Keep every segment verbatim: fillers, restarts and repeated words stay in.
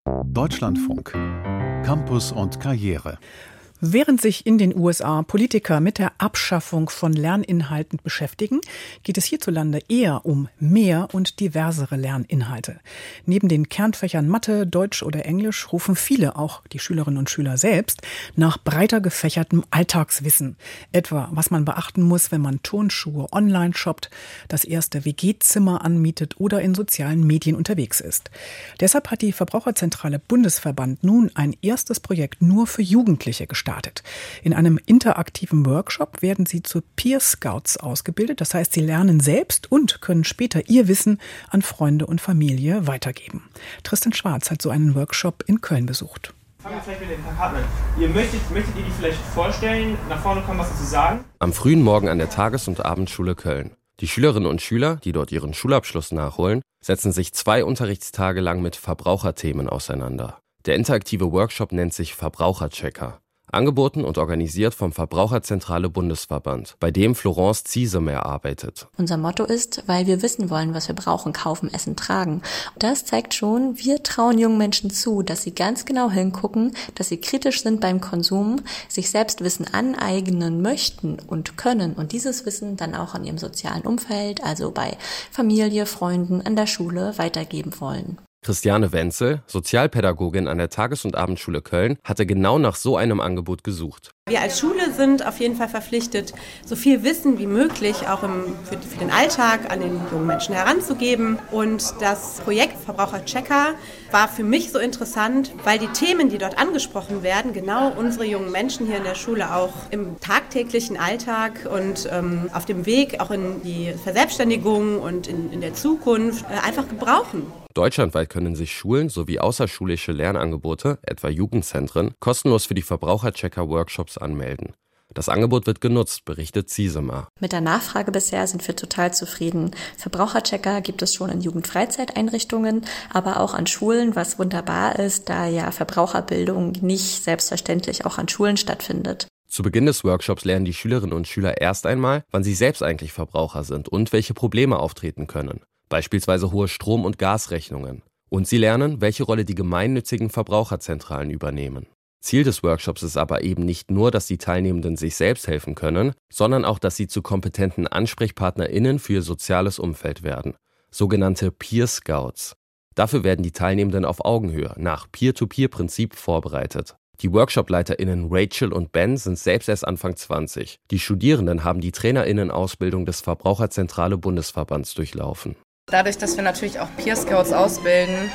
Deutschlandfunk. Campus und Karriere. Während sich in den U S A Politiker mit der Abschaffung von Lerninhalten beschäftigen, geht es hierzulande eher um mehr und diversere Lerninhalte. Neben den Kernfächern Mathe, Deutsch oder Englisch rufen viele, auch die Schülerinnen und Schüler selbst, nach breiter gefächertem Alltagswissen. Etwa, was man beachten muss, wenn man Turnschuhe online shoppt, das erste W G-Zimmer anmietet oder in sozialen Medien unterwegs ist. Deshalb hat die Verbraucherzentrale Bundesverband nun ein erstes Projekt nur für Jugendliche gestartet. In einem interaktiven Workshop werden sie zu Peer Scouts ausgebildet. Das heißt, sie lernen selbst und können später ihr Wissen an Freunde und Familie weitergeben. Tristan Schwarz hat so einen Workshop in Köln besucht. Fangen wir vielleicht mit den Plakaten an. Ihr möchtet, möchtet ihr die vielleicht vorstellen, nach vorne kommen, was dazu sagen? Am frühen Morgen an der Tages- und Abendschule Köln. Die Schülerinnen und Schüler, die dort ihren Schulabschluss nachholen, setzen sich zwei Unterrichtstage lang mit Verbraucherthemen auseinander. Der interaktive Workshop nennt sich Verbraucherchecker. Angeboten und organisiert vom Verbraucherzentrale Bundesverband, bei dem Florence Ziesemer arbeitet. Unser Motto ist, weil wir wissen wollen, was wir brauchen, kaufen, essen, tragen. Und das zeigt schon, wir trauen jungen Menschen zu, dass sie ganz genau hingucken, dass sie kritisch sind beim Konsum, sich selbst Wissen aneignen möchten und können und dieses Wissen dann auch in ihrem sozialen Umfeld, also bei Familie, Freunden, an der Schule weitergeben wollen. Christiane Wenzel, Sozialpädagogin an der Tages- und Abendschule Köln, hatte genau nach so einem Angebot gesucht. Wir als Schule sind auf jeden Fall verpflichtet, so viel Wissen wie möglich auch im, für, für den Alltag an den jungen Menschen heranzugeben. Und das Projekt Verbraucherchecker war für mich so interessant, weil die Themen, die dort angesprochen werden, genau unsere jungen Menschen hier in der Schule auch im tagtäglichen Alltag und ähm, auf dem Weg auch in die Verselbstständigung und in, in der Zukunft äh, einfach gebrauchen. Deutschlandweit können sich Schulen sowie außerschulische Lernangebote, etwa Jugendzentren, kostenlos für die Verbraucherchecker-Workshops anmelden. Das Angebot wird genutzt, berichtet Ziesemer. Mit der Nachfrage bisher sind wir total zufrieden. Verbraucherchecker gibt es schon in Jugendfreizeiteinrichtungen, aber auch an Schulen, was wunderbar ist, da ja Verbraucherbildung nicht selbstverständlich auch an Schulen stattfindet. Zu Beginn des Workshops lernen die Schülerinnen und Schüler erst einmal, wann sie selbst eigentlich Verbraucher sind und welche Probleme auftreten können. Beispielsweise hohe Strom- und Gasrechnungen. Und sie lernen, welche Rolle die gemeinnützigen Verbraucherzentralen übernehmen. Ziel des Workshops ist aber eben nicht nur, dass die Teilnehmenden sich selbst helfen können, sondern auch, dass sie zu kompetenten AnsprechpartnerInnen für ihr soziales Umfeld werden. Sogenannte Peer Scouts. Dafür werden die Teilnehmenden auf Augenhöhe nach Peer-to-Peer-Prinzip vorbereitet. Die WorkshopleiterInnen Rachel und Ben sind selbst erst Anfang zwanzig. Die Studierenden haben die TrainerInnen-Ausbildung des Verbraucherzentrale Bundesverbands durchlaufen. Dadurch, dass wir natürlich auch Peer Scouts ausbilden,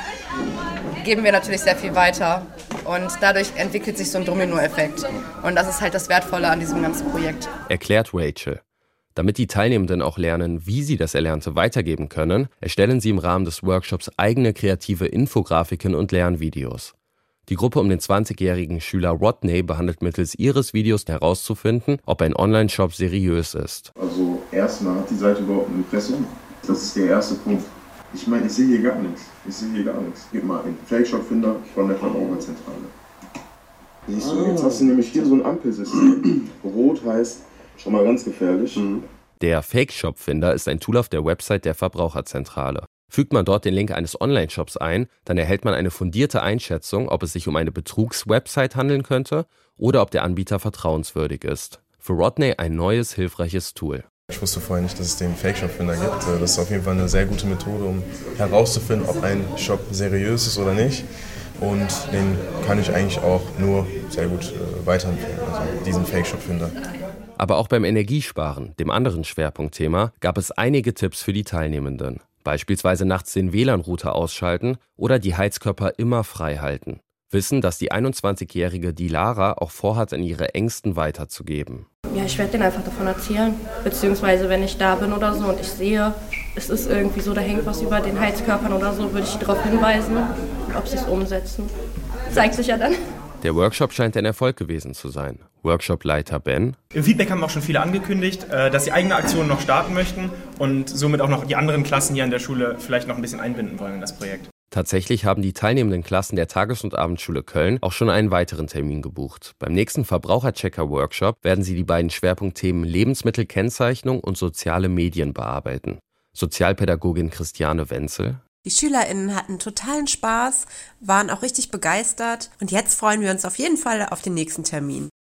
geben wir natürlich sehr viel weiter und dadurch entwickelt sich so ein Dominoeffekt und das ist halt das Wertvolle an diesem ganzen Projekt. Erklärt Rachel. Damit die Teilnehmenden auch lernen, wie sie das Erlernte weitergeben können, erstellen sie im Rahmen des Workshops eigene kreative Infografiken und Lernvideos. Die Gruppe um den zwanzigjährigen Schüler Rodney behandelt mittels ihres Videos herauszufinden, ob ein Online-Shop seriös ist. Also erstmal hat die Seite überhaupt ein Impressum. Das ist der erste Punkt. Ich meine, ich sehe hier gar nichts. Ich sehe hier gar nichts. Gib mal einen Fake-Shop-Finder von der Verbraucherzentrale. Siehst du, jetzt hast du nämlich hier so ein Ampelsystem. Rot heißt schon mal ganz gefährlich. Mhm. Der Fake-Shop-Finder ist ein Tool auf der Website der Verbraucherzentrale. Fügt man dort den Link eines Online-Shops ein, dann erhält man eine fundierte Einschätzung, ob es sich um eine Betrugswebsite handeln könnte oder ob der Anbieter vertrauenswürdig ist. Für Rodney ein neues, hilfreiches Tool. Ich wusste vorher nicht, dass es den Fake-Shop-Finder gibt. Das ist auf jeden Fall eine sehr gute Methode, um herauszufinden, ob ein Shop seriös ist oder nicht. Und den kann ich eigentlich auch nur sehr gut weiterempfehlen, also diesen Fake-Shop-Finder. Aber auch beim Energiesparen, dem anderen Schwerpunktthema, gab es einige Tipps für die Teilnehmenden. Beispielsweise nachts den W L A N-Router ausschalten oder die Heizkörper immer frei halten. Wissen, dass die einundzwanzigjährige Dilara auch vorhat, an ihre Ängsten weiterzugeben. Ja, ich werde denen einfach davon erzählen, beziehungsweise wenn ich da bin oder so und ich sehe, es ist irgendwie so, da hängt was über den Heizkörpern oder so, würde ich darauf hinweisen, ob sie es umsetzen. Zeigt sich ja dann. Der Workshop scheint ein Erfolg gewesen zu sein. Workshopleiter Ben. Im Feedback haben auch schon viele angekündigt, dass sie eigene Aktionen noch starten möchten und somit auch noch die anderen Klassen hier an der Schule vielleicht noch ein bisschen einbinden wollen in das Projekt. Tatsächlich haben die teilnehmenden Klassen der Tages- und Abendschule Köln auch schon einen weiteren Termin gebucht. Beim nächsten Verbraucherchecker-Workshop werden sie die beiden Schwerpunktthemen Lebensmittelkennzeichnung und soziale Medien bearbeiten. Sozialpädagogin Christiane Wenzel. Die SchülerInnen hatten totalen Spaß, waren auch richtig begeistert und jetzt freuen wir uns auf jeden Fall auf den nächsten Termin.